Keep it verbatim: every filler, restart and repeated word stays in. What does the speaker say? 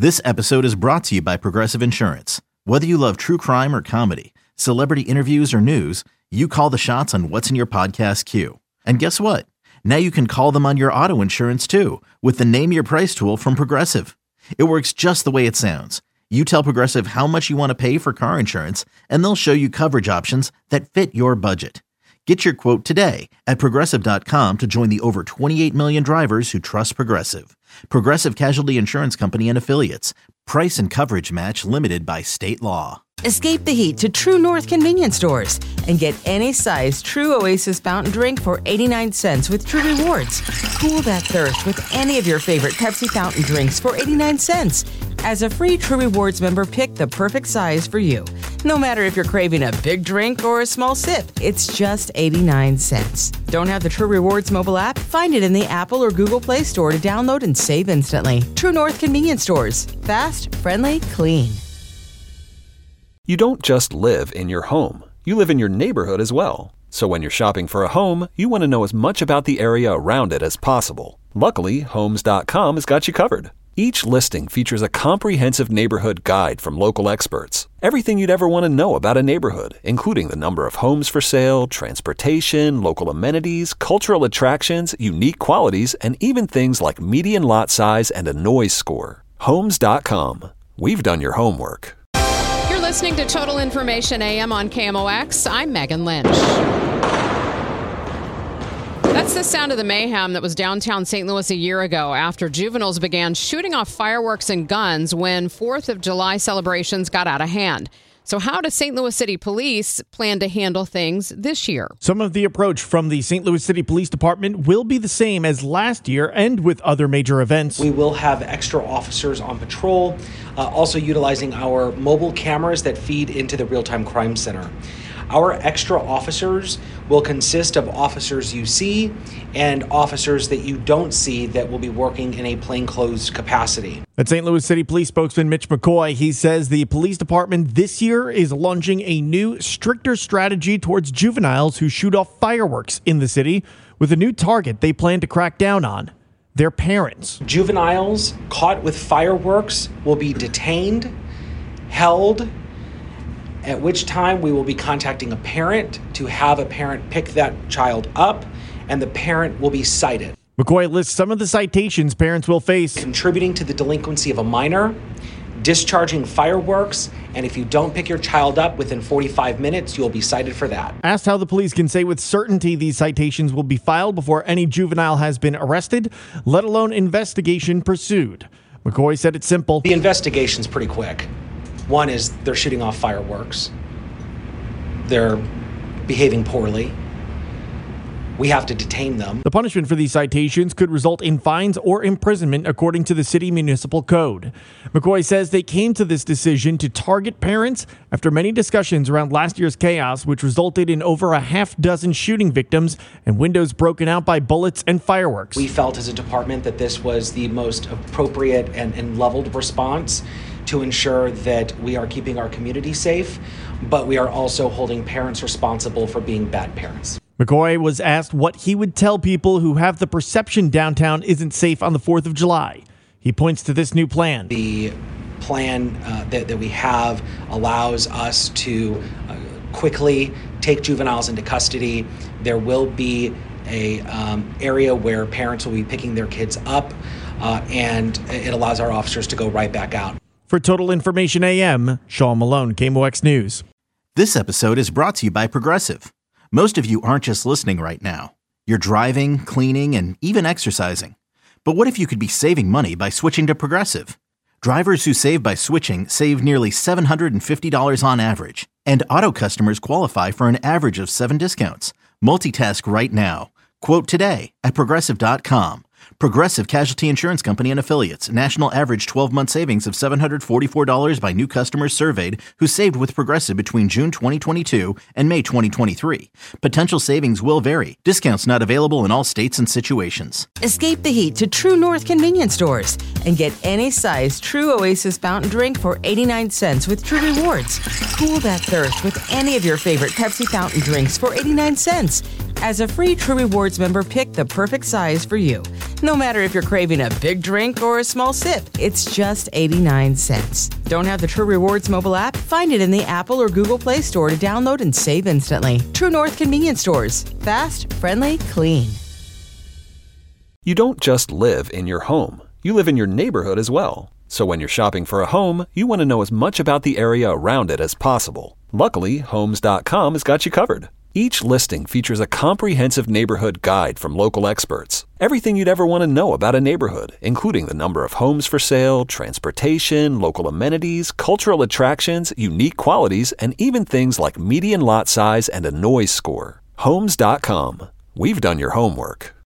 This episode is brought to you by Progressive Insurance. Whether you love true crime or comedy, celebrity interviews or news, you call the shots on what's in your podcast queue. And guess what? Now you can call them on your auto insurance too with the Name Your Price tool from Progressive. It works just the way it sounds. You tell Progressive how much you want to pay for car insurance, and they'll show you coverage options that fit your budget. Get your quote today at Progressive dot com to join the over twenty-eight million drivers who trust Progressive. Progressive Casualty Insurance Company and Affiliates. Price and coverage match limited by state law. Escape the heat to True North convenience stores and get any size True Oasis fountain drink for eighty-nine cents with True Rewards. Cool that thirst with any of your favorite Pepsi fountain drinks for eighty-nine cents. As a free True Rewards member, pick the perfect size for you. No matter if you're craving a big drink or a small sip, it's just eighty-nine cents. Don't have the True Rewards mobile app? Find it in the Apple or Google Play Store to download and save instantly. True North convenience stores. Fast, friendly, clean. You don't just live in your home. You live in your neighborhood as well. So when you're shopping for a home, you want to know as much about the area around it as possible. Luckily, Homes dot com has got you covered. Each listing features a comprehensive neighborhood guide from local experts. Everything you'd ever want to know about a neighborhood, including the number of homes for sale, transportation, local amenities, cultural attractions, unique qualities, and even things like median lot size and a noise score. Homes dot com. We've done your homework. You're listening to Total Information A M on K M O X. I'm Megan Lynch. That's the sound of the mayhem that was downtown Saint Louis a year ago after juveniles began shooting off fireworks and guns when fourth of July celebrations got out of hand. So how does Saint Louis City Police plan to handle things this year? Some of the approach from the Saint Louis City Police Department will be the same as last year and with other major events. We will have extra officers on patrol, uh, also utilizing our mobile cameras that feed into the real-time crime center. Our extra officers will consist of officers you see and officers that you don't see that will be working in a plainclothes capacity. At Saint Louis City Police spokesman Mitch McCoy, he says the police department this year is launching a new, stricter strategy towards juveniles who shoot off fireworks in the city with a new target they plan to crack down on: their parents. Juveniles caught with fireworks will be detained, held, at which time we will be contacting a parent to have a parent pick that child up, and the parent will be cited. McCoy lists some of the citations parents will face: contributing to the delinquency of a minor, discharging fireworks, and if you don't pick your child up within forty-five minutes, you'll be cited for that. Asked how the police can say with certainty these citations will be filed before any juvenile has been arrested, let alone investigation pursued, McCoy said it's simple. The investigation's pretty quick. One is they're shooting off fireworks. They're behaving poorly. We have to detain them. The punishment for these citations could result in fines or imprisonment according to the city municipal code. McCoy says they came to this decision to target parents after many discussions around last year's chaos, which resulted in over a half dozen shooting victims and windows broken out by bullets and fireworks. We felt as a department that this was the most appropriate and, and leveled response to ensure that we are keeping our community safe, but we are also holding parents responsible for being bad parents. McCoy was asked what he would tell people who have the perception downtown isn't safe on the fourth of July. He points to this new plan. The plan uh, that, that we have allows us to uh, quickly take juveniles into custody. There will be a um, area where parents will be picking their kids up, uh, and it allows our officers to go right back out. For Total Information A M, Sean Malone, K M O X News. This episode is brought to you by Progressive. Most of you aren't just listening right now. You're driving, cleaning, and even exercising. But what if you could be saving money by switching to Progressive? Drivers who save by switching save nearly seven hundred fifty dollars on average. And auto customers qualify for an average of seven discounts. Multitask right now. Quote today at Progressive dot com. Progressive Casualty Insurance Company and Affiliates. National average twelve-month savings of seven hundred forty-four dollars by new customers surveyed who saved with Progressive between June twenty twenty-two and May twenty twenty-three. Potential savings will vary. Discounts not available in all states and situations. Escape the heat to True North convenience stores and get any size True Oasis fountain drink for eighty-nine cents with True Rewards. Cool that thirst with any of your favorite Pepsi fountain drinks for eighty-nine cents. As a free True Rewards member, pick the perfect size for you. No matter if you're craving a big drink or a small sip, it's just eighty-nine cents. Don't have the True Rewards mobile app? Find it in the Apple or Google Play Store to download and save instantly. True North Convenience Stores. Fast, friendly, clean. You don't just live in your home. You live in your neighborhood as well. So when you're shopping for a home, you want to know as much about the area around it as possible. Luckily, Homes dot com has got you covered. Each listing features a comprehensive neighborhood guide from local experts. Everything you'd ever want to know about a neighborhood, including the number of homes for sale, transportation, local amenities, cultural attractions, unique qualities, and even things like median lot size and a noise score. Homes dot com. We've done your homework.